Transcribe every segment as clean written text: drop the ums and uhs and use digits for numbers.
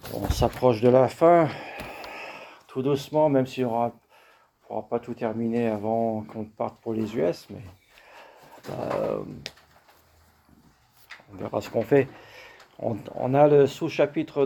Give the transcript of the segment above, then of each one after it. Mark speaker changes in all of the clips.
Speaker 1: On s'approche de la fin, tout doucement, même si on ne pourra pas tout terminer avant qu'on parte pour les US, mais on verra ce qu'on fait. On a le sous-chapitre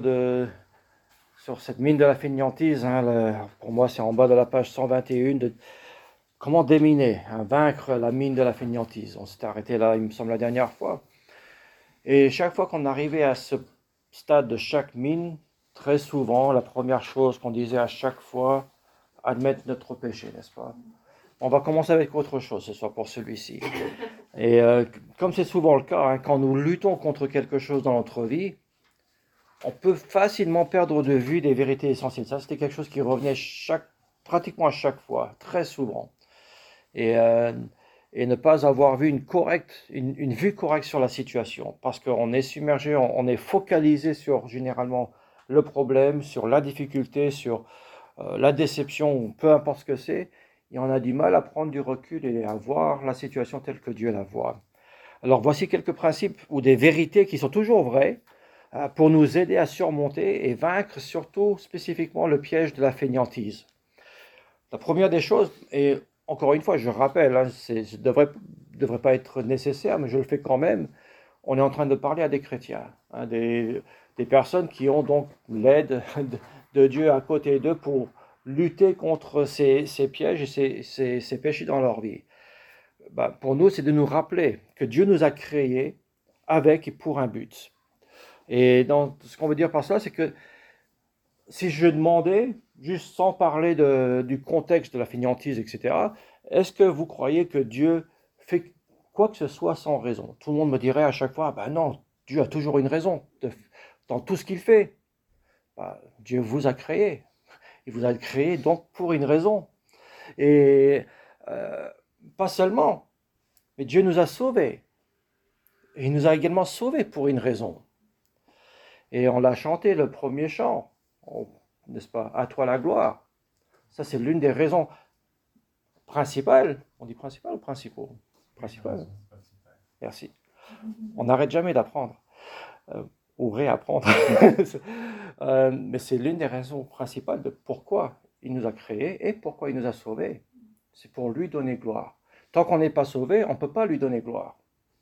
Speaker 1: sur cette mine de la fainéantise, pour moi c'est en bas de la page 121, de comment déminer, vaincre la mine de la fainéantise. On s'était arrêté là, il me semble, la dernière fois. Et chaque fois qu'on arrivait à ce stade de chaque mine, très souvent, la première chose qu'on disait à chaque fois, admettre notre péché, n'est-ce pas? On va commencer avec autre chose, ce soir pour celui-ci. Et comme c'est souvent le cas, quand nous luttons contre quelque chose dans notre vie, on peut facilement perdre de vue des vérités essentielles. Ça, c'était quelque chose qui revenait pratiquement à chaque fois, très souvent. Et ne pas avoir vu une vue correcte sur la situation, parce qu'on est submergé, on est focalisé sur généralement le problème, sur la difficulté, sur la déception, peu importe ce que c'est, et on a du mal à prendre du recul et à voir la situation telle que Dieu la voit. Alors voici quelques principes ou des vérités qui sont toujours vraies pour nous aider à surmonter et vaincre surtout spécifiquement le piège de la fainéantise. La première des choses, et encore une fois, je rappelle, ça ne devrait pas être nécessaire, mais je le fais quand même, on est en train de parler à des chrétiens, des personnes qui ont donc l'aide de Dieu à côté d'eux pour lutter contre ces pièges et ces péchés dans leur vie. Pour nous, c'est de nous rappeler que Dieu nous a créés avec et pour un but. Et donc, ce qu'on veut dire par cela, c'est que si je demandais, juste sans parler du contexte de la fainéantise, etc., est-ce que vous croyez que Dieu fait quoi que ce soit sans raison? Tout le monde me dirait à chaque fois, non, Dieu a toujours une raison dans tout ce qu'il fait. Dieu vous a créé. Il vous a créé donc pour une raison. Et pas seulement, mais Dieu nous a sauvés. Et il nous a également sauvés pour une raison. Et on l'a chanté, le premier chant, n'est-ce pas? À toi la gloire. Ça, c'est l'une des raisons principales. On dit principales ou principaux? Principales. Merci. On n'arrête jamais d'apprendre. Ou réapprendre. Mais c'est l'une des raisons principales de pourquoi il nous a créés et pourquoi il nous a sauvés. C'est pour lui donner gloire. Tant qu'on n'est pas sauvé, on ne peut pas lui donner gloire.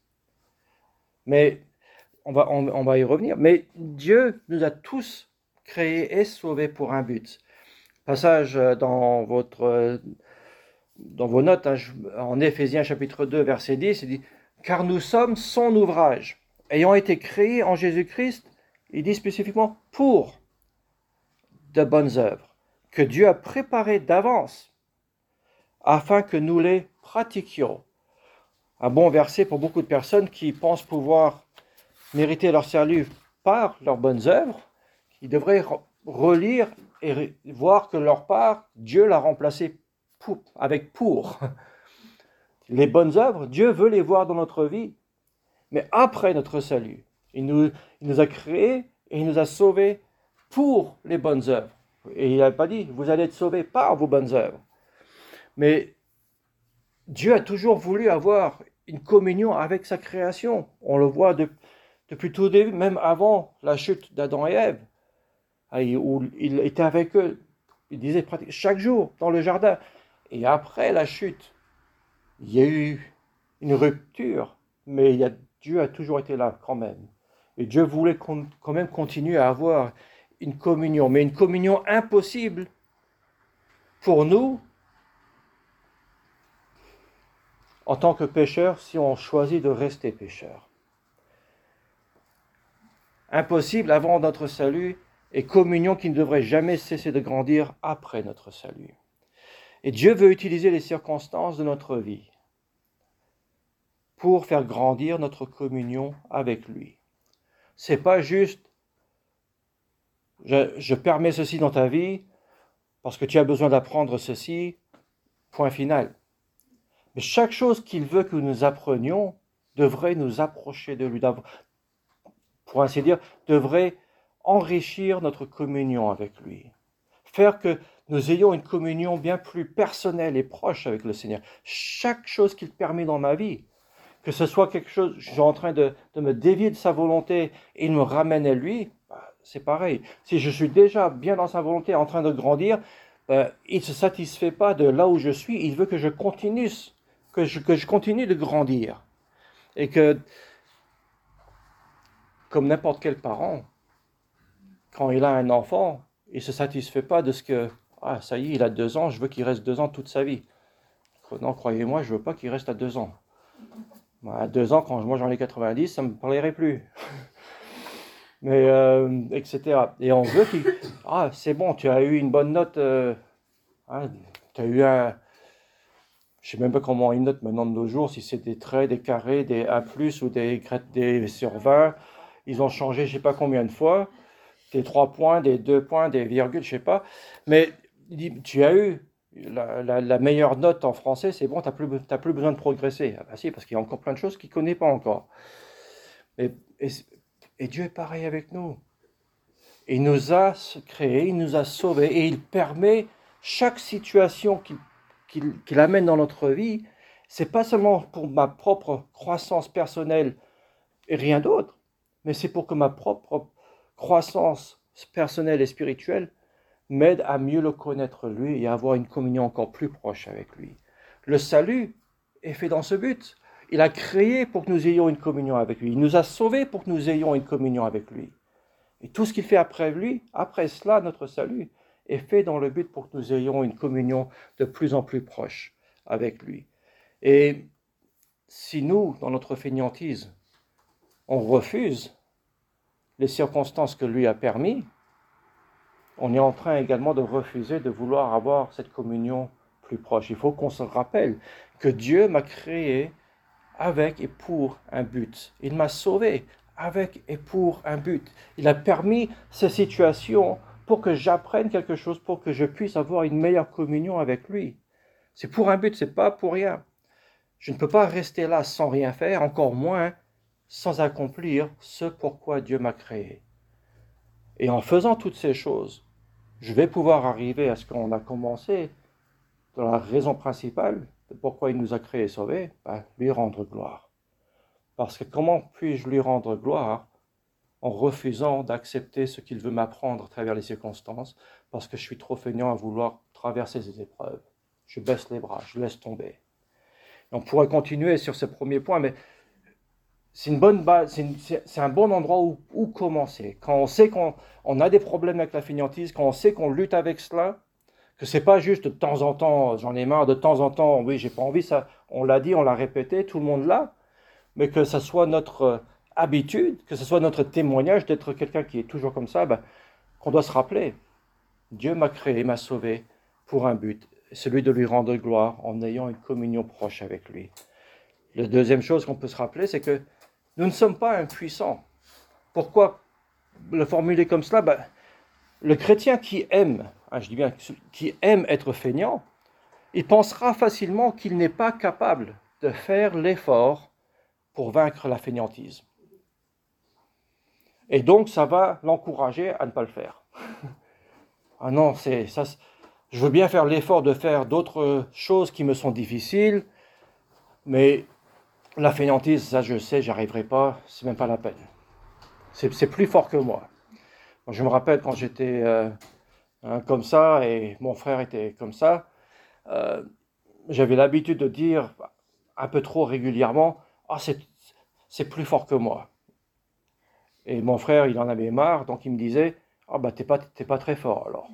Speaker 1: Mais on va y revenir. Mais Dieu nous a tous créés et sauvés pour un but. Passage dans vos notes, en Éphésiens chapitre 2, verset 10, il dit « Car nous sommes son ouvrage, ayant été créés en Jésus-Christ, il dit spécifiquement pour de bonnes œuvres, que Dieu a préparées d'avance, afin que nous les pratiquions. » Un bon verset pour beaucoup de personnes qui pensent pouvoir mériter leur salut par leurs bonnes œuvres, qui devraient relire et voir que leur part, Dieu l'a remplacé avec pour. Les bonnes œuvres, Dieu veut les voir dans notre vie, mais après notre salut. Il nous a créés et il nous a sauvés pour les bonnes œuvres. Et il n'a pas dit, vous allez être sauvés par vos bonnes œuvres. Mais Dieu a toujours voulu avoir une communion avec sa création. On le voit depuis tout début, même avant la chute d'Adam et Ève, où il était avec eux. Il disait chaque jour dans le jardin. Et après la chute, il y a eu une rupture, mais Dieu a toujours été là quand même. Et Dieu voulait quand même continuer à avoir une communion, mais une communion impossible pour nous en tant que pécheurs si on choisit de rester pécheurs. Impossible avant notre salut et communion qui ne devrait jamais cesser de grandir après notre salut. Et Dieu veut utiliser les circonstances de notre vie pour faire grandir notre communion avec lui. C'est pas juste je permets ceci dans ta vie parce que tu as besoin d'apprendre ceci, point final. Mais chaque chose qu'il veut que nous apprenions devrait nous approcher de lui, pour ainsi dire, devrait enrichir notre communion avec lui. Faire que nous ayons une communion bien plus personnelle et proche avec le Seigneur. Chaque chose qu'il permet dans ma vie, que ce soit quelque chose, je suis en train de me dévier de sa volonté et il me ramène à lui, c'est pareil. Si je suis déjà bien dans sa volonté, en train de grandir, il ne se satisfait pas de là où je suis, il veut que je continue, que je continue de grandir. Et que, comme n'importe quel parent, quand il a un enfant, il ne se satisfait pas de ce que, ah ça y est, il a 2 ans, je veux qu'il reste 2 ans toute sa vie. Non, croyez-moi, je ne veux pas qu'il reste à 2 ans. À 2 ans, quand moi j'en ai 90, ça ne me parlerait plus. Mais, etc. Et on veut qu'il... Ah, c'est bon, tu as eu une bonne note. Hein, tu as eu un... Je ne sais même pas comment ils notent maintenant de nos jours, si c'est des traits, des carrés, des A+, ou des sur 20. Ils ont changé je ne sais pas combien de fois. Des 3 points, des 2 points, des virgules, je ne sais pas. Mais tu as eu la meilleure note en français, c'est bon, tu n'as plus besoin de progresser. Ah bah si, parce qu'il y a encore plein de choses qu'il ne connaît pas encore. Et Dieu est pareil avec nous. Il nous a créés, il nous a sauvés, et il permet chaque situation qu'il amène dans notre vie. C'est pas seulement pour ma propre croissance personnelle et rien d'autre, mais c'est pour que ma propre croissance personnelle et spirituelle m'aide à mieux le connaître lui et à avoir une communion encore plus proche avec lui. Le salut est fait dans ce but. Il a créé pour que nous ayons une communion avec lui. Il nous a sauvés pour que nous ayons une communion avec lui. Et tout ce qu'il fait après cela, notre salut, est fait dans le but pour que nous ayons une communion de plus en plus proche avec lui. Et si nous, dans notre fainéantise, on refuse les circonstances que lui a permis, on est en train également de refuser de vouloir avoir cette communion plus proche. Il faut qu'on se rappelle que Dieu m'a créé avec et pour un but. Il m'a sauvé avec et pour un but. Il a permis ces situations pour que j'apprenne quelque chose, pour que je puisse avoir une meilleure communion avec lui. C'est pour un but, c'est pas pour rien. Je ne peux pas rester là sans rien faire, encore moins sans accomplir ce pourquoi Dieu m'a créé. Et en faisant toutes ces choses, je vais pouvoir arriver à ce qu'on a commencé, dans la raison principale de pourquoi il nous a créés et sauvés, lui rendre gloire. Parce que comment puis-je lui rendre gloire en refusant d'accepter ce qu'il veut m'apprendre à travers les circonstances, parce que je suis trop feignant à vouloir traverser ces épreuves. Je baisse les bras, je laisse tomber. Et on pourrait continuer sur ce premier point, mais c'est une bonne base, c'est un bon endroit où commencer. Quand on sait qu'on a des problèmes avec la fainéantise, quand on sait qu'on lutte avec cela, que c'est pas juste de temps en temps, j'en ai marre, de temps en temps, oui, j'ai pas envie, ça, on l'a dit, on l'a répété, tout le monde l'a, mais que ce soit notre habitude, que ce soit notre témoignage d'être quelqu'un qui est toujours comme ça, qu'on doit se rappeler. Dieu m'a créé, m'a sauvé pour un but, celui de lui rendre gloire en ayant une communion proche avec lui. La deuxième chose qu'on peut se rappeler, c'est que nous ne sommes pas impuissants. Pourquoi le formuler comme cela? Le chrétien qui aime, je dis bien, qui aime être feignant, il pensera facilement qu'il n'est pas capable de faire l'effort pour vaincre la fainéantise. Et donc, ça va l'encourager à ne pas le faire. Ah non, je veux bien faire l'effort de faire d'autres choses qui me sont difficiles, mais la fainéantise, ça je sais, j'y arriverai pas, c'est même pas la peine. C'est plus fort que moi. Je me rappelle quand j'étais comme ça et mon frère était comme ça, j'avais l'habitude de dire un peu trop régulièrement, c'est plus fort que moi. Et mon frère, il en avait marre, donc il me disait, t'es pas très fort alors.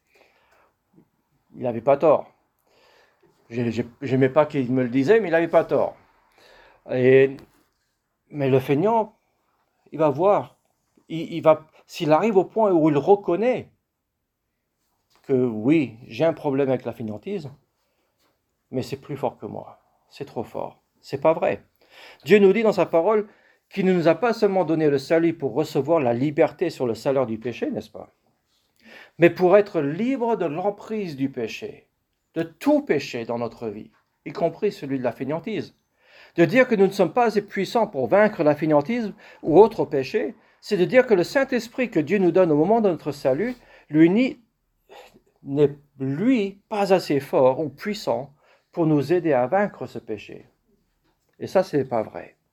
Speaker 1: Il n'avait pas tort. J'aimais pas qu'il me le disait, mais il n'avait pas tort. Mais le feignant, il va voir, s'il arrive au point où il reconnaît que oui, j'ai un problème avec la fainéantise, mais c'est plus fort que moi, c'est trop fort. C'est pas vrai. Dieu nous dit dans sa parole qu'il ne nous a pas seulement donné le salut pour recevoir la liberté sur le salaire du péché, n'est-ce pas? Mais pour être libre de l'emprise du péché, de tout péché dans notre vie, y compris celui de la fainéantise. De dire que nous ne sommes pas assez puissants pour vaincre la fainéantise ou autre péché, c'est de dire que le Saint-Esprit que Dieu nous donne au moment de notre salut, lui n'est pas assez fort ou puissant pour nous aider à vaincre ce péché. Et ça, ce n'est pas vrai.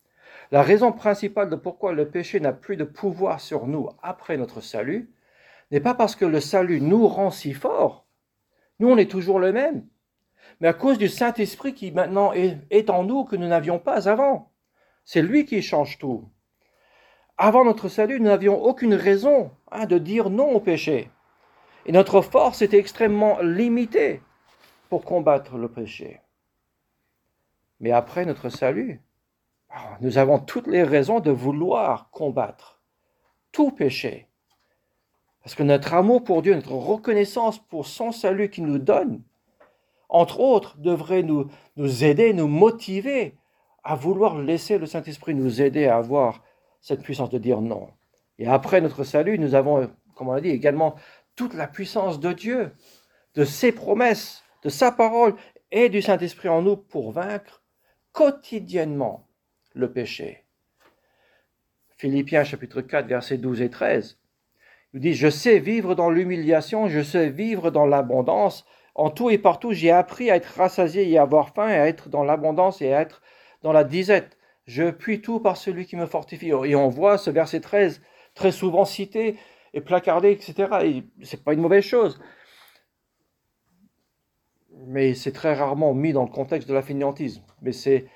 Speaker 1: La raison principale de pourquoi le péché n'a plus de pouvoir sur nous après notre salut n'est pas parce que le salut nous rend si forts. Nous, on est toujours le même. Mais à cause du Saint-Esprit qui maintenant est en nous que nous n'avions pas avant. C'est lui qui change tout. Avant notre salut, nous n'avions aucune raison de dire non au péché. Et notre force était extrêmement limitée pour combattre le péché. Mais après notre salut, nous avons toutes les raisons de vouloir combattre tout péché. Parce que notre amour pour Dieu, notre reconnaissance pour son salut qu'il nous donne, entre autres, devrait nous aider, nous motiver à vouloir laisser le Saint-Esprit nous aider à avoir cette puissance de dire non. Et après notre salut, nous avons, comme on l'a dit, également toute la puissance de Dieu, de ses promesses, de sa parole et du Saint-Esprit en nous pour vaincre quotidiennement le péché. Philippiens chapitre 4, versets 12 et 13, il dit « Je sais vivre dans l'humiliation, je sais vivre dans l'abondance. En tout et partout, j'ai appris à être rassasié et à avoir faim, et à être dans l'abondance et à être dans la disette. Je puis tout par celui qui me fortifie. » Et on voit ce verset 13 très souvent cité et placardé, etc. Et c'est pas une mauvaise chose. Mais c'est très rarement mis dans le contexte de la fainéantise. Mais cette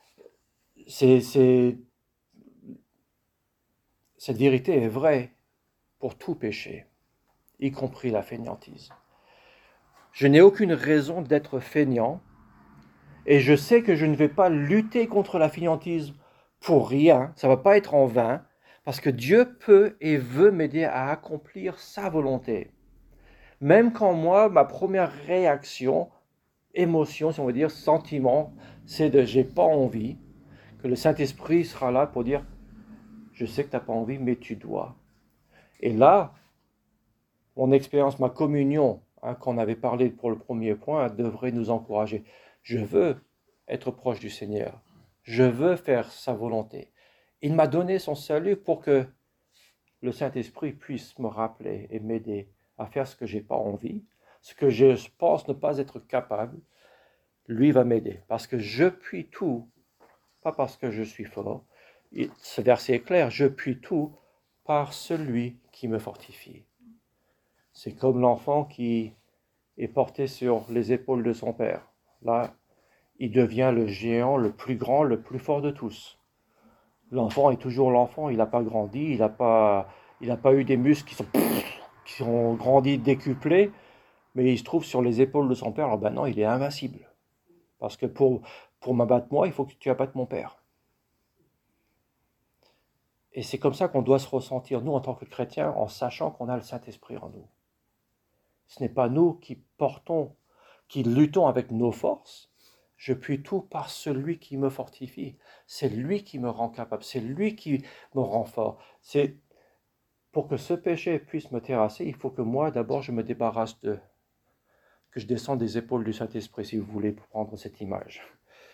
Speaker 1: vérité est vraie pour tout péché, y compris la fainéantise. Je n'ai aucune raison d'être fainéant et je sais que je ne vais pas lutter contre la fainéantise pour rien, ça ne va pas être en vain, parce que Dieu peut et veut m'aider à accomplir sa volonté. Même quand moi, ma première réaction, émotion, si on veut dire, sentiment, c'est de « j'ai pas envie », que le Saint-Esprit sera là pour dire « je sais que tu n'as pas envie, mais tu dois ». Et là, mon expérience, ma communion, qu'on avait parlé pour le premier point, devrait nous encourager. Je veux être proche du Seigneur. Je veux faire sa volonté. Il m'a donné son salut pour que le Saint-Esprit puisse me rappeler et m'aider à faire ce que je n'ai pas envie, ce que je pense ne pas être capable. Lui va m'aider parce que je puis tout, pas parce que je suis fort. Et ce verset est clair, je puis tout par celui qui me fortifie. C'est comme l'enfant qui est porté sur les épaules de son père. Là, il devient le géant, le plus grand, le plus fort de tous. L'enfant est toujours l'enfant, il n'a pas grandi, il n'a pas eu des muscles qui ont grandi décuplés, mais il se trouve sur les épaules de son père. Alors non, il est invincible. Parce que pour m'abattre moi, il faut que tu abattes mon père. Et c'est comme ça qu'on doit se ressentir, nous, en tant que chrétiens, en sachant qu'on a le Saint-Esprit en nous. Ce n'est pas nous qui luttons avec nos forces. Je puis tout par celui qui me fortifie. C'est lui qui me rend capable. C'est lui qui me rend fort. C'est pour que ce péché puisse me terrasser, il faut que moi, d'abord, je me débarrasse que je descende des épaules du Saint-Esprit, si vous voulez, pour prendre cette image.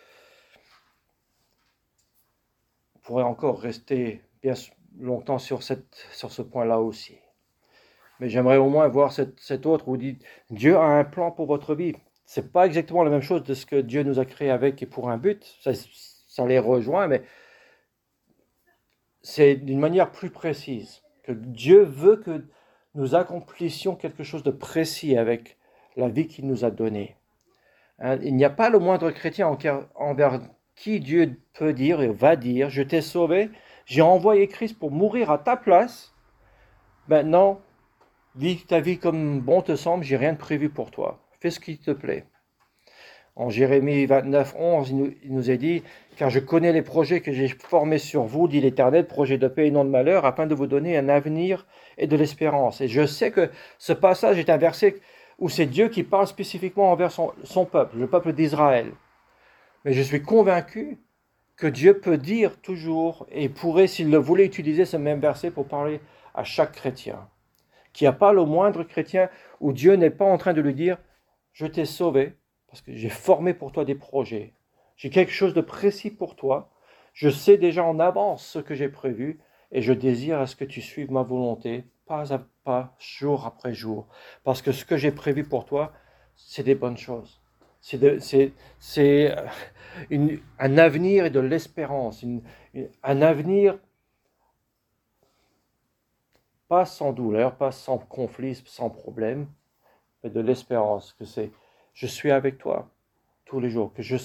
Speaker 1: On pourrait encore rester bien longtemps sur ce point-là aussi. Mais j'aimerais au moins voir cet autre où dit « Dieu a un plan pour votre vie ». Ce n'est pas exactement la même chose de ce que Dieu nous a créé avec et pour un but. Ça les rejoint, mais c'est d'une manière plus précise. Que Dieu veut que nous accomplissions quelque chose de précis avec la vie qu'il nous a donnée. Il n'y a pas le moindre chrétien envers qui Dieu peut dire et va dire « Je t'ai sauvé, j'ai envoyé Christ pour mourir à ta place. Maintenant, vis ta vie comme bon te semble, j'ai rien de prévu pour toi. Fais ce qui te plaît. » En Jérémie 29, 11, il nous est dit « Car je connais les projets que j'ai formés sur vous, dit l'Éternel, projets de paix et non de malheur, afin de vous donner un avenir et de l'espérance. » Et je sais que ce passage est un verset où c'est Dieu qui parle spécifiquement envers son peuple, le peuple d'Israël. Mais je suis convaincu que Dieu peut dire toujours, et pourrait, s'il le voulait, utiliser ce même verset pour parler à chaque chrétien. Qu'il n'y a pas le moindre chrétien où Dieu n'est pas en train de lui dire « Je t'ai sauvé parce que j'ai formé pour toi des projets. J'ai quelque chose de précis pour toi. Je sais déjà en avance ce que j'ai prévu et je désire à ce que tu suives ma volonté, pas à pas, jour après jour. Parce que ce que j'ai prévu pour toi, c'est des bonnes choses. C'est un avenir et de l'espérance. Un avenir pas sans douleur, pas sans conflit, sans problème, mais de l'espérance. Je suis avec toi tous les jours, que je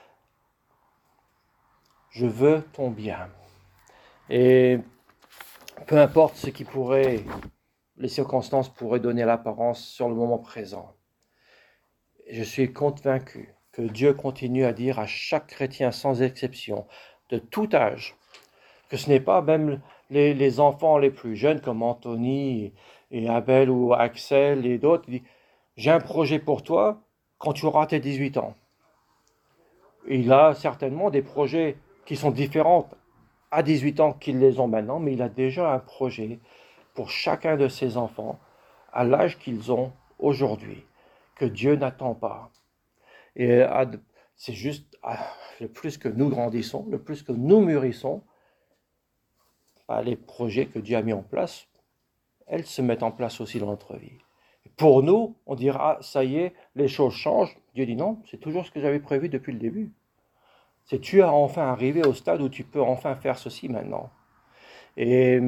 Speaker 1: veux ton bien. Et peu importe ce qui pourrait, les circonstances pourraient donner l'apparence sur le moment présent. Je suis convaincu que Dieu continue à dire à chaque chrétien sans exception, de tout âge, que ce n'est pas même les enfants les plus jeunes comme Anthony et Abel ou Axel et d'autres, il dit, j'ai un projet pour toi quand tu auras tes 18 ans. Et il a certainement des projets qui sont différents à 18 ans qu'ils les ont maintenant, mais il a déjà un projet pour chacun de ses enfants à l'âge qu'ils ont aujourd'hui, que Dieu n'attend pas. Et c'est juste, le plus que nous grandissons, le plus que nous mûrissons, les projets que Dieu a mis en place, elles se mettent en place aussi dans notre vie. Pour nous, on dira, ça y est, les choses changent. Dieu dit non, c'est toujours ce que j'avais prévu depuis le début. C'est tu as enfin arrivé au stade où tu peux enfin faire ceci maintenant. Et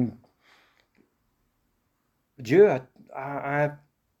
Speaker 1: Dieu a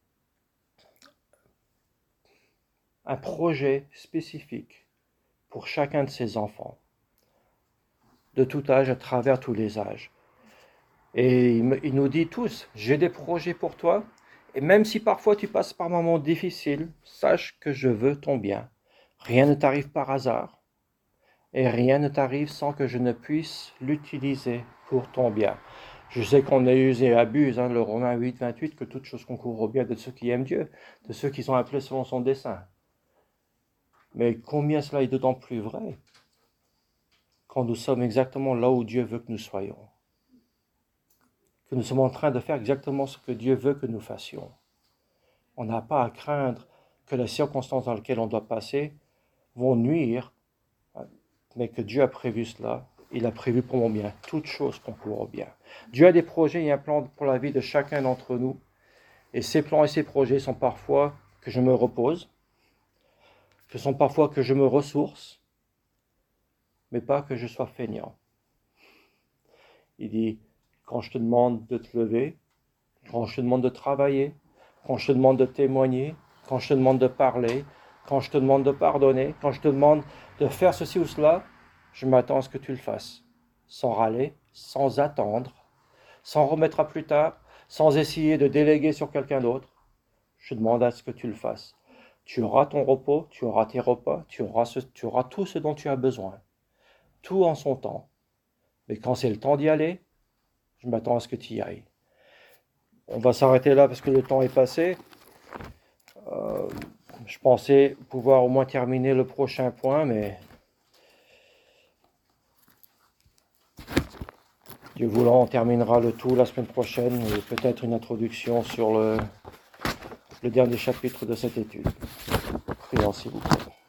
Speaker 1: un projet spécifique pour chacun de ses enfants, de tout âge, à travers tous les âges. Et il nous dit tous, j'ai des projets pour toi, et même si parfois tu passes par un moment difficile, sache que je veux ton bien. Rien ne t'arrive par hasard, et rien ne t'arrive sans que je ne puisse l'utiliser pour ton bien. Je sais qu'on a usé et abuse, le Romains 8, 28, que toute chose concourt au bien de ceux qui aiment Dieu, de ceux qui sont appelés selon son dessein. Mais combien cela est d'autant plus vrai quand nous sommes exactement là où Dieu veut que nous soyons. Que nous sommes en train de faire exactement ce que Dieu veut que nous fassions. On n'a pas à craindre que les circonstances dans lesquelles on doit passer vont nuire, mais que Dieu a prévu cela. Il a prévu pour mon bien. Toute chose concourt au bien. Dieu a des projets et un plan pour la vie de chacun d'entre nous. Et ces plans et ces projets sont parfois que je me repose, ce sont parfois que je me ressource, mais pas que je sois feignant. Il dit, quand je te demande de te lever, quand je te demande de travailler, quand je te demande de témoigner, quand je te demande de parler, quand je te demande de pardonner, quand je te demande de faire ceci ou cela, je m'attends à ce que tu le fasses, sans râler, sans attendre, sans remettre à plus tard, sans essayer de déléguer sur quelqu'un d'autre. Je demande à ce que tu le fasses. Tu auras ton repos, tu auras tes repas, tu auras tout ce dont tu as besoin. Tout en son temps. Mais quand c'est le temps d'y aller, je m'attends à ce que tu y ailles. On va s'arrêter là parce que le temps est passé. Je pensais pouvoir au moins terminer le prochain point, mais Dieu voulant, on terminera le tout la semaine prochaine et peut-être une introduction sur le dernier chapitre de cette étude. Prions s'il vous plaît.